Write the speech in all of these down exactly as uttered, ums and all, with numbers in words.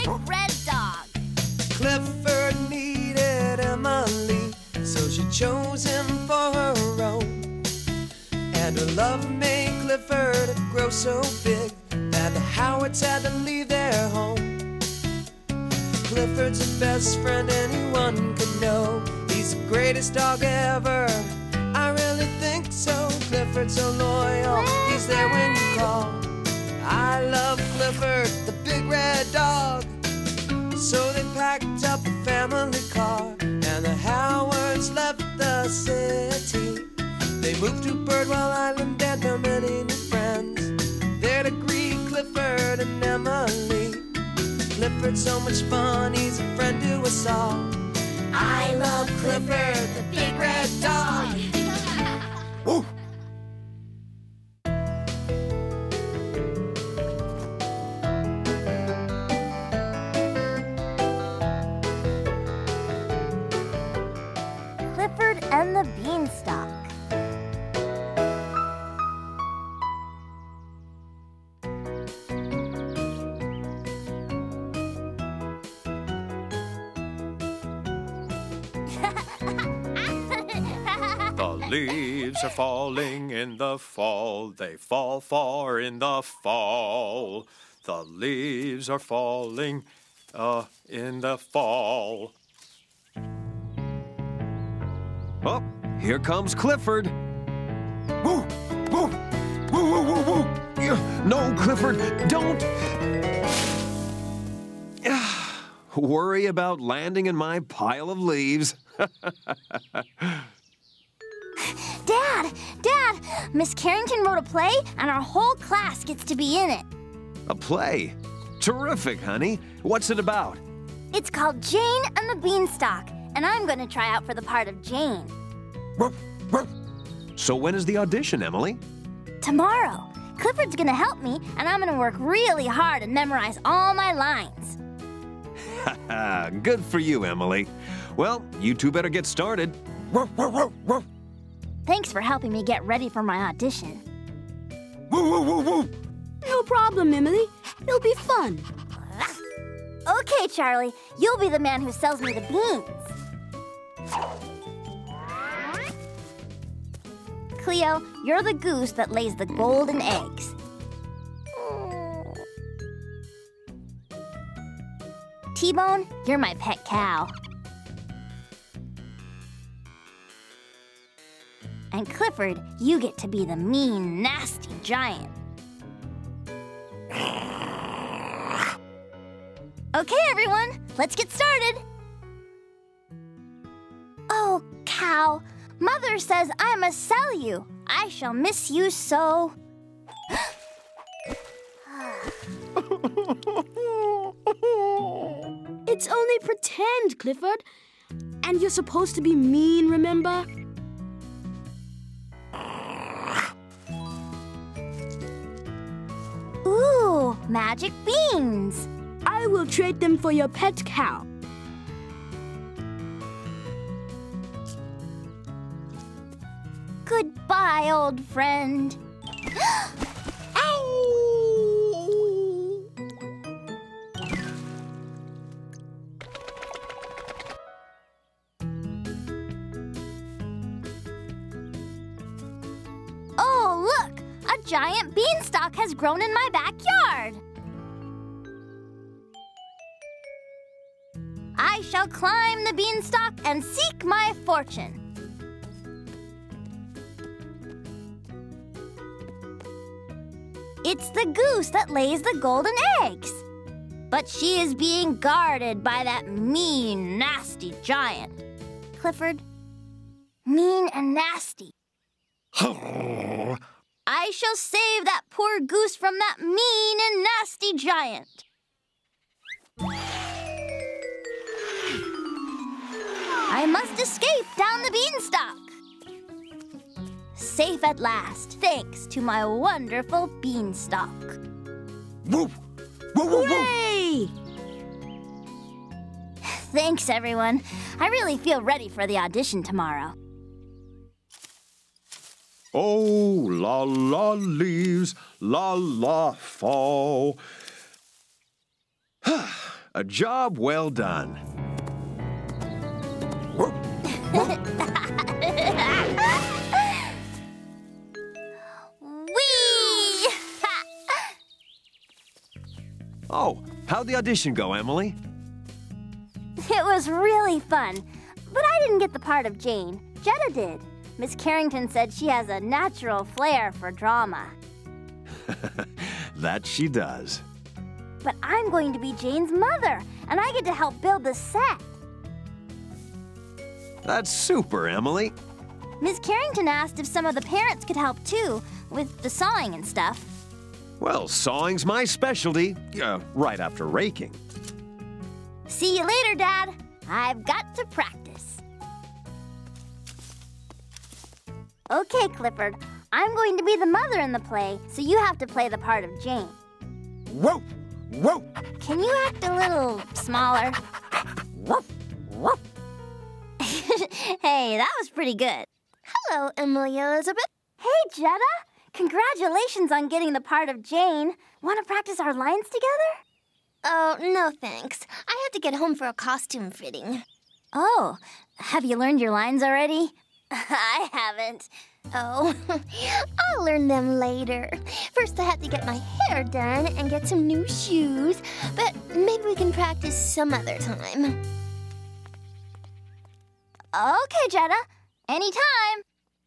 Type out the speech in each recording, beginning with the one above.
big red dog. Clifford needed Emily, so she chose him for her own. And her love made Clifford grow so big that the Howards had to leave their home. Clifford's the best friend anyone could know. He's the greatest dog ever, I really think so. Clifford's so loyal, he's there when you call. I love Clifford, the big red dog. So they packed up a family car, and the Howards left the city. They moved to Birdwell Island and found many new friends there to greet Clifford and Emily. Clifford's so much fun, he's a friend to us all. I love Clifford, the big red dog. Woo! Clifford and the Beanstalk. The leaves are falling in the fall. They fall far in the fall. The leaves are falling uh, in the fall. Oh, here comes Clifford. Woo! Woo! Woo, woo, woo, woo! Yeah, no, Clifford, don't! Worry about landing in my pile of leaves. Dad! Dad! Miss Carrington wrote a play, and our whole class gets to be in it. A play? Terrific, honey. What's it about? It's called Jane and the Beanstalk, and I'm going to try out for the part of Jane. So when is the audition, Emily? Tomorrow. Clifford's going to help me, and I'm going to work really hard and memorize all my lines. Good for you, Emily. Well, you two better get started. Thanks for helping me get ready for my audition. No problem, Emily. It'll be fun. Okay, Charlie. You'll be the man who sells me the beans. Cleo, you're the goose that lays the golden eggs. T-Bone, you're my pet cow. And Clifford, you get to be the mean, nasty giant. Okay, everyone, let's get started. Oh, cow, Mother says I must sell you. I shall miss you so. It's only pretend, Clifford. And you're supposed to be mean, remember? Ooh, magic beans. I will trade them for your pet cow. Goodbye, old friend. Ow! Oh, look! A giant beanstalk has grown in my backyard. I shall climb the beanstalk and seek my fortune. It's the goose that lays the golden eggs. But she is being guarded by that mean, nasty giant. Clifford, mean and nasty. I shall save that poor goose from that mean and nasty giant. I must escape down the beanstalk. Safe at last, thanks to my wonderful beanstalk. Woo! Woo, woo, woo! Hooray! Thanks, everyone. I really feel ready for the audition tomorrow. Oh, la la leaves, la la fall. A job well done. Whoop, whoop. Whee! Oh, how'd the audition go, Emily? It was really fun, but I didn't get the part of Jane. Jetta did. Miss Carrington said she has a natural flair for drama. That she does. But I'm going to be Jane's mother, and I get to help build the set. That's super, Emily. Miss Carrington asked if some of the parents could help too, with the sawing and stuff. Well, sawing's my specialty, uh, right after raking. See you later, Dad. I've got to practice. Okay, Clifford. I'm going to be the mother in the play, so you have to play the part of Jane. Whoa! Whoa! Can you act a little smaller? Whoop! Whoop! Hey, that was pretty good. Hello, Emily Elizabeth. Hey, Jetta. Congratulations on getting the part of Jane. Want to practice our lines together? Oh, no thanks. I have to get home for a costume fitting. Oh, have you learned your lines already? I haven't. Oh, I'll learn them later. First, I have to get my hair done and get some new shoes. But maybe we can practice some other time. Okay, Jetta. Anytime.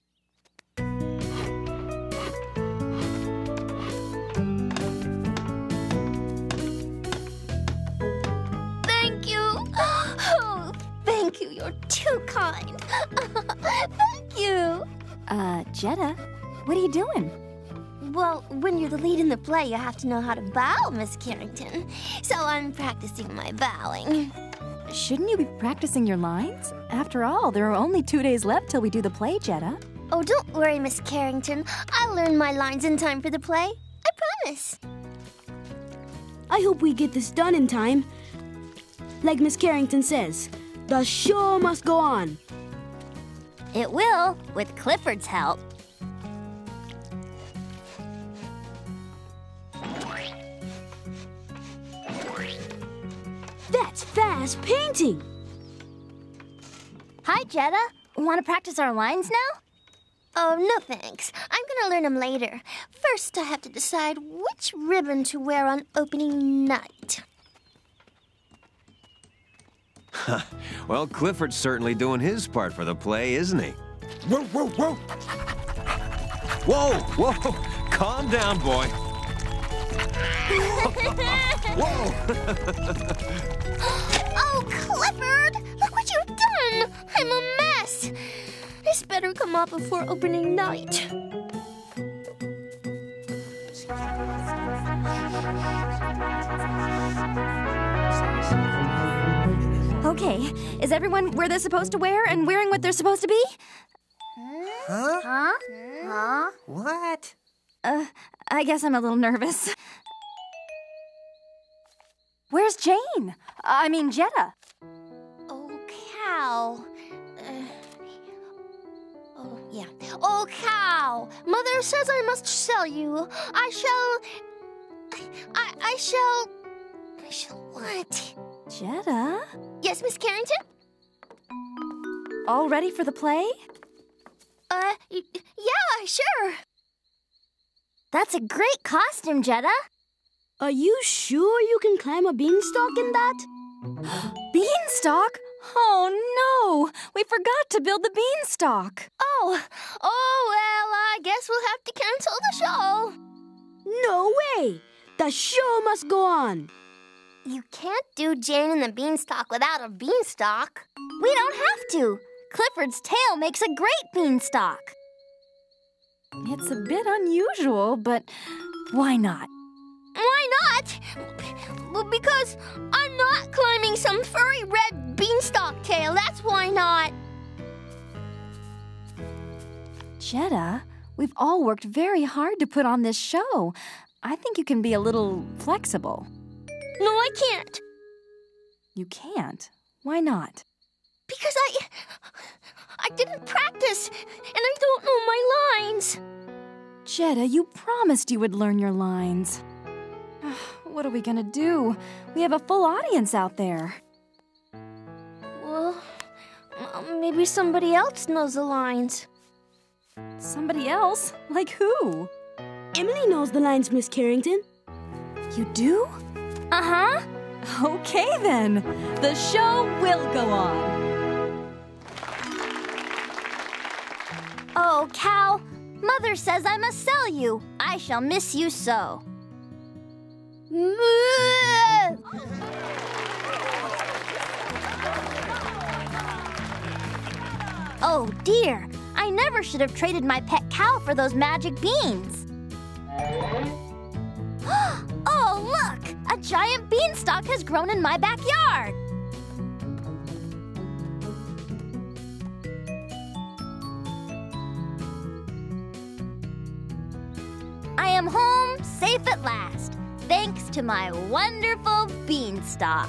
Thank you. Oh, thank you. You're too kind. Thank you. Uh, Jetta, what are you doing? Well, when you're the lead in the play, you have to know how to bow, Miss Carrington. So I'm practicing my bowing. Shouldn't you be practicing your lines? After all, there are only two days left till we do the play, Jetta. Oh, don't worry, Miss Carrington. I'll learn my lines in time for the play. I promise. I hope we get this done in time. Like Miss Carrington says, the show must go on. It will, with Clifford's help. That's fast painting. Hi, Jetta. Want to practice our lines now? Oh, no thanks. I'm gonna learn them later. First, I have to decide which ribbon to wear on opening night. Well, Clifford's certainly doing his part for the play, isn't he? Whoa, whoa, whoa! Whoa, whoa! Calm down, boy. Whoa! Oh, Clifford! Look what you've done! I'm a mess! This better come off before opening night. Okay, is everyone where they're supposed to wear and wearing what they're supposed to be? Huh? Huh? Huh? What? Uh, I guess I'm a little nervous. Where's Jane? I mean, Jetta. Oh, cow. Uh, oh, yeah. Oh, cow. Mother says I must sell you. I shall... I, I shall... I shall what? Jetta? Yes, Miss Carrington? All ready for the play? Uh, y- yeah, sure. That's a great costume, Jetta. Are you sure you can climb a beanstalk in that? Beanstalk? Oh, no! We forgot to build the beanstalk. Oh, oh, well, I guess we'll have to cancel the show. No way! The show must go on. You can't do Jane and the Beanstalk without a beanstalk. We don't have to. Clifford's tail makes a great beanstalk. It's a bit unusual, but why not? Why not? Well, because I'm not climbing some furry red beanstalk tail. That's why not. Jetta, we've all worked very hard to put on this show. I think you can be a little flexible. No, I can't. You can't? Why not? Because I... I didn't practice, and I don't know my lines. Jetta, you promised you would learn your lines. What are we gonna do? We have a full audience out there. Well, uh, maybe somebody else knows the lines. Somebody else? Like who? Emily knows the lines, Miss Carrington. You do? Uh-huh. Okay then. The show will go on. Oh, cow, Mother says I must sell you. I shall miss you so. Oh dear, I never should have traded my pet cow for those magic beans. Oh, look! A giant beanstalk has grown in my backyard. I am home safe at last, thanks to my wonderful beanstalk.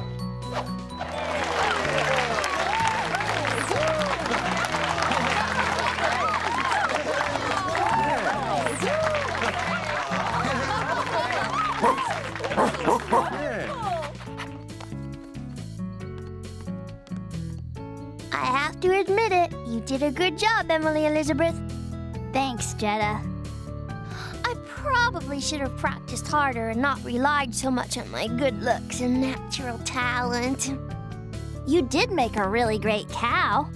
I have to admit it, you did a good job, Emily Elizabeth. Thanks, Jetta. I probably should have practiced harder and not relied so much on my good looks and natural talent. You did make a really great cow.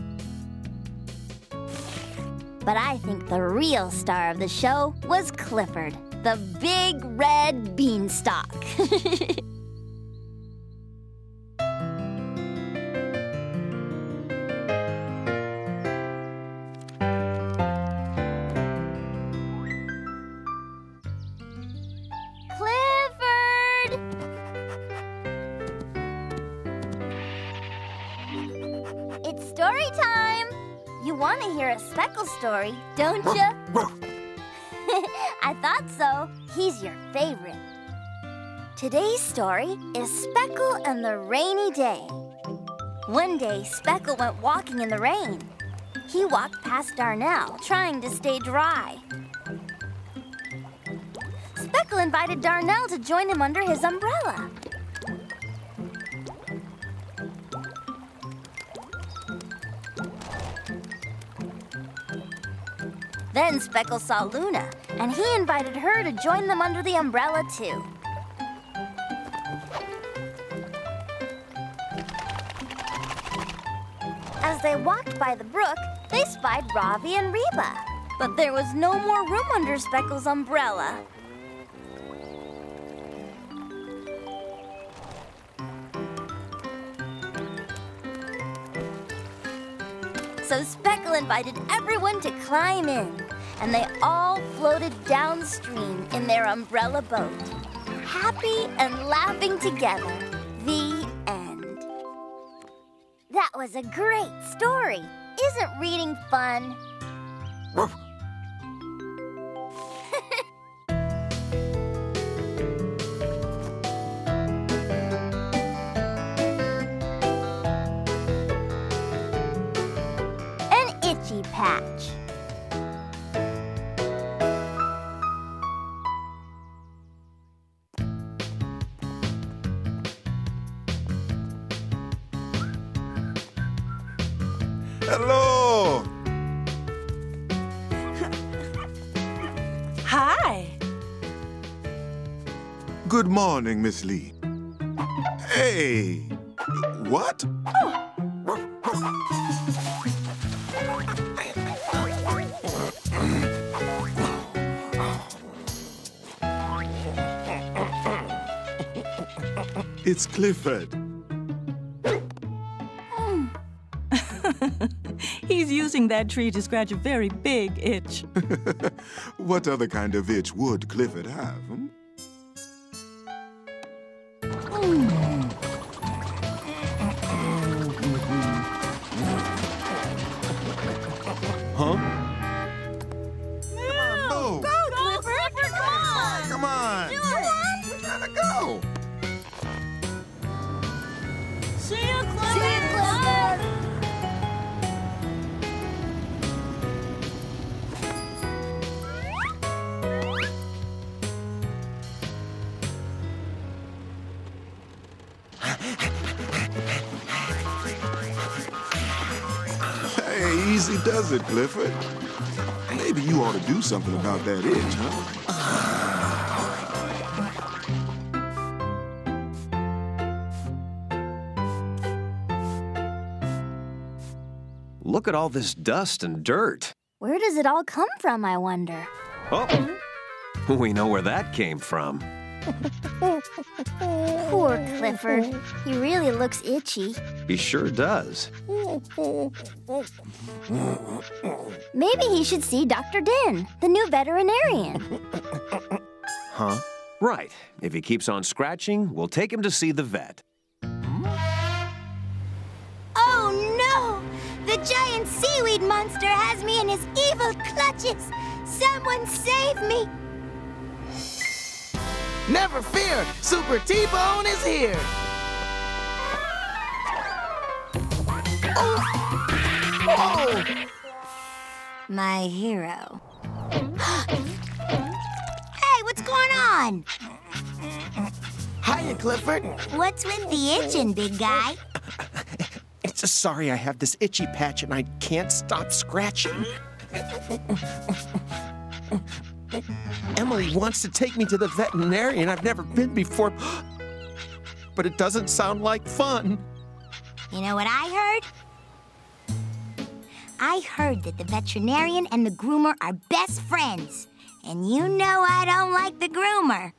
But I think the real star of the show was Clifford, the big red beanstalk. Clifford! It's story time! You want to hear a Speckle story, don't you? I thought so. He's your favorite. Today's story is Speckle and the Rainy Day. One day, Speckle went walking in the rain. He walked past Darnell, trying to stay dry. Speckle invited Darnell to join him under his umbrella. Then Speckle saw Luna, and he invited her to join them under the umbrella, too. As they walked by the brook, they spied Ravi and Reba. But there was no more room under Speckle's umbrella. So Speckle invited everyone to climb in, and they all floated downstream in their umbrella boat, happy and laughing together. The end. That was a great story. Isn't reading fun? Patch. Hello. Hi. Good morning, Miss Lee. Hey. What? Oh. It's Clifford. He's using that tree to scratch a very big itch. What other kind of itch would Clifford have? Hmm? Huh? Come on, move. Go, Clifford! Come on! Come on. Do it! We're trying to go. See you, Clifford! See you, Clifford! usually does it, Clifford. Maybe you ought to do something about that itch, huh? Look at all this dust and dirt. Where does it all come from, I wonder? Oh, we know where that came from. Poor Clifford. He really looks itchy. He sure does. Maybe he should see Doctor Din, the new veterinarian. Huh? Right. If he keeps on scratching, we'll take him to see the vet. Oh, no! The giant seaweed monster has me in his evil clutches! Someone save me! Never fear! Super T-Bone is here! Oh! Oh! My hero. Hey, what's going on? Hiya, Clifford. What's with the itching, big guy? It's just sorry I have this itchy patch and I can't stop scratching. Emily wants to take me to the veterinarian. I've never been before, but it doesn't sound like fun. You know what I heard? I heard that the veterinarian and the groomer are best friends. And you know I don't like the groomer.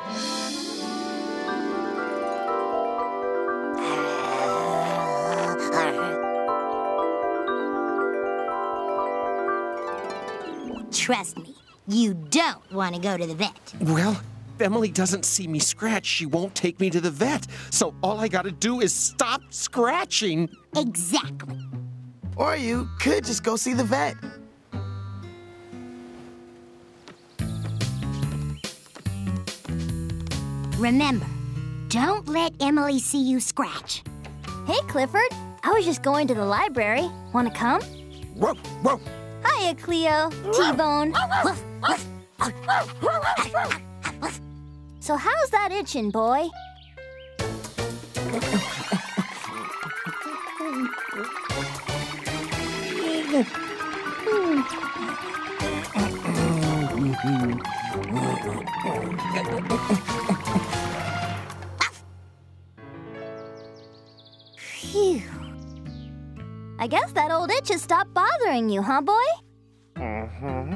Trust me, you don't want to go to the vet. Well, if Emily doesn't see me scratch, she won't take me to the vet. So all I gotta do is stop scratching. Exactly. Or you could just go see the vet. Remember, don't let Emily see you scratch. Hey, Clifford. I was just going to the library. Want to come? Whoa, whoa. Hiya, Cleo. T-Bone. So how's that itching, boy? Phew. I guess that old itch has stopped bothering you, huh, boy? Uh-huh.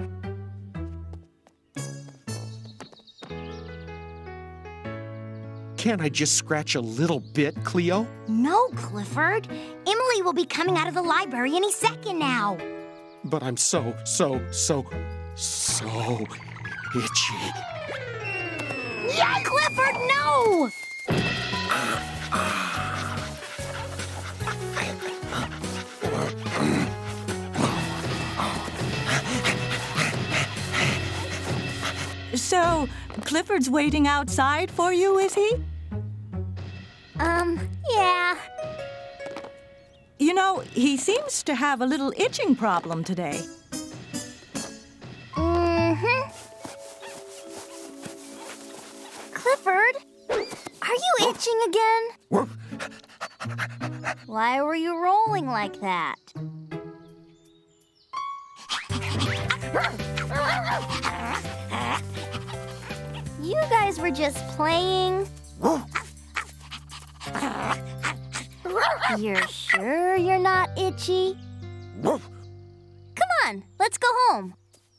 Can't I just scratch a little bit, Cleo? No, Clifford. Emily will be coming out of the library any second now. But I'm so, so, so, so itchy. Yeah, Clifford, no! So, Clifford's waiting outside for you, is he? Um, yeah. You know, he seems to have a little itching problem today. Mm-hmm. Clifford, are you itching again? Why were you rolling like that? You guys were just playing. You're sure you're not itchy? Come on, let's go home.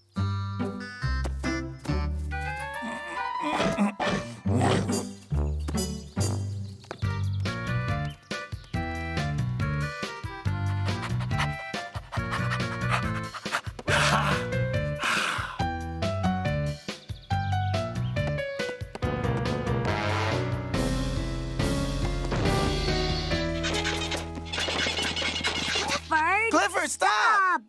Clifford! Clifford, stop!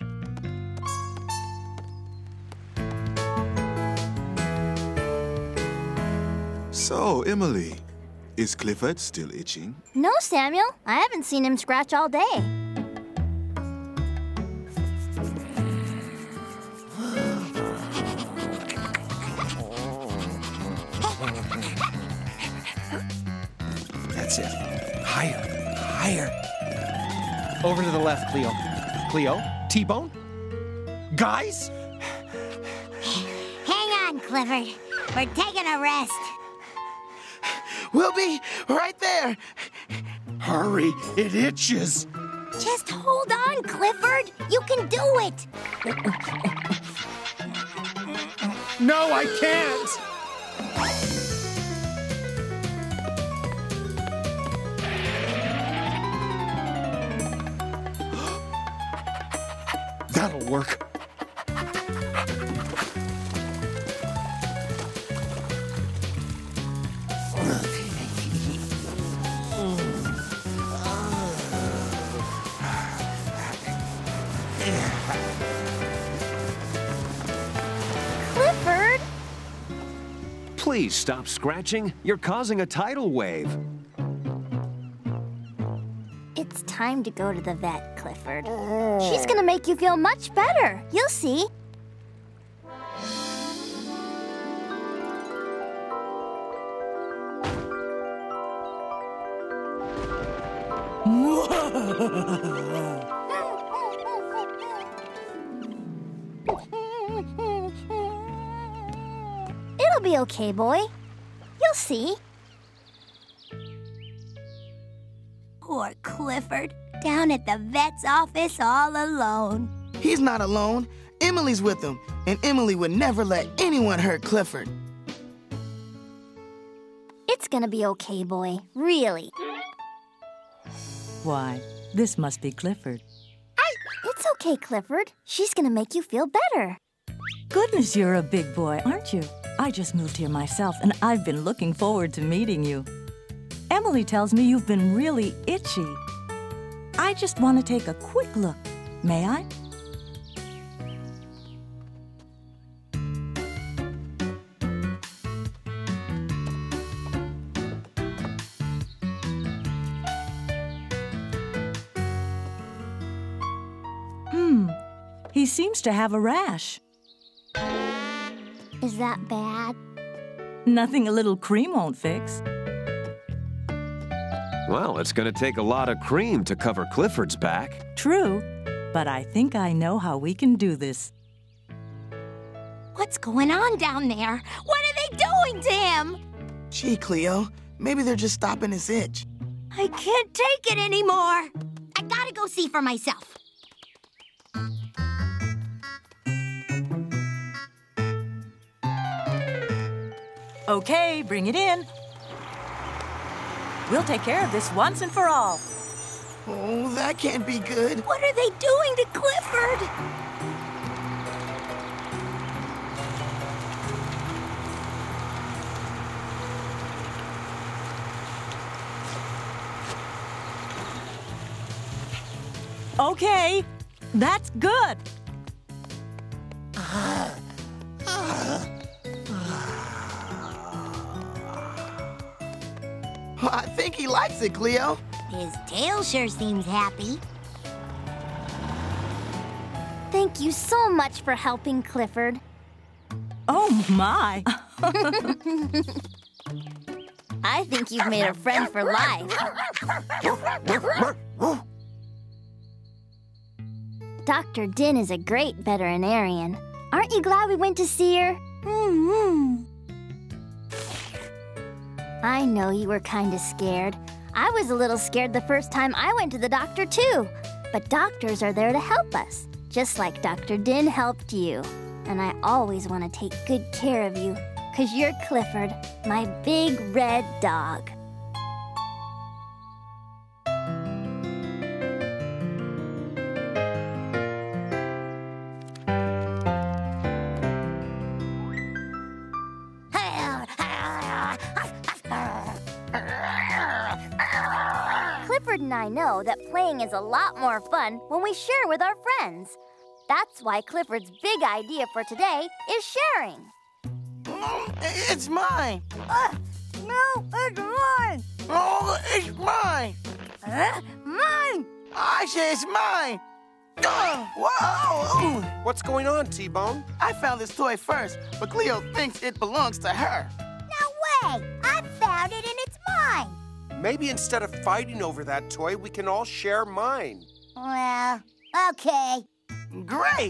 So, Emily, is Clifford still itching? No, Samuel. I haven't seen him scratch all day. That's it. Higher, higher. Over to the left, Cleo. Cleo? T-Bone? Guys? Hang on, Clifford. We're taking a rest. We'll be right there. Hurry, it itches. Just hold on, Clifford. You can do it. No, I can't. That'll work. Clifford! Please stop scratching. You're causing a tidal wave. It's time to go to the vet, Clifford. She's gonna make you feel much better. You'll see. It'll be okay, boy. You'll see. Poor Clifford, down at the vet's office all alone. He's not alone. Emily's with him, and Emily would never let anyone hurt Clifford. It's gonna be okay, boy. Really. Why, this must be Clifford. It's okay, Clifford. She's gonna make you feel better. Goodness, you're a big boy, aren't you? I just moved here myself, and I've been looking forward to meeting you. Emily tells me you've been really itchy. I just want to take a quick look. May I? Hmm. He seems to have a rash. Is that bad? Nothing a little cream won't fix. Well, it's going to take a lot of cream to cover Clifford's back. True, but I think I know how we can do this. What's going on down there? What are they doing to him? Gee, Cleo, maybe they're just stopping his itch. I can't take it anymore. I gotta go see for myself. Okay, bring it in. We'll take care of this once and for all. Oh, that can't be good. What are they doing to Clifford? Okay, that's good. Well, I think he likes it, Cleo. His tail sure seems happy. Thank you so much for helping, Clifford. Oh, my. I think you've made a friend for life. Doctor Din is a great veterinarian. Aren't you glad we went to see her? Mm-hmm. I know you were kind of scared. I was a little scared the first time I went to the doctor, too. But doctors are there to help us, just like Doctor Din helped you. And I always want to take good care of you, 'cause you're Clifford, my big red dog. Clifford and I know that playing is a lot more fun when we share with our friends. That's why Clifford's big idea for today is sharing. It's mine. Uh, no, it's mine. Oh, it's mine. Uh, mine. I say it's mine. Oh, whoa! What's going on, T-Bone? I found this toy first, but Cleo thinks it belongs to her. No way! I found it and it's mine. Maybe instead of fighting over that toy, we can all share mine. Well, okay. Great!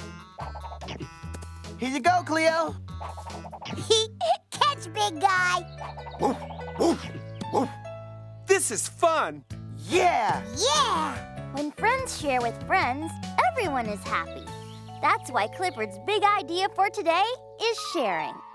Here you go, Cleo. Catch, big guy. Woof, woof, woof. This is fun. Yeah! Yeah! When friends share with friends, everyone is happy. That's why Clifford's big idea for today is sharing.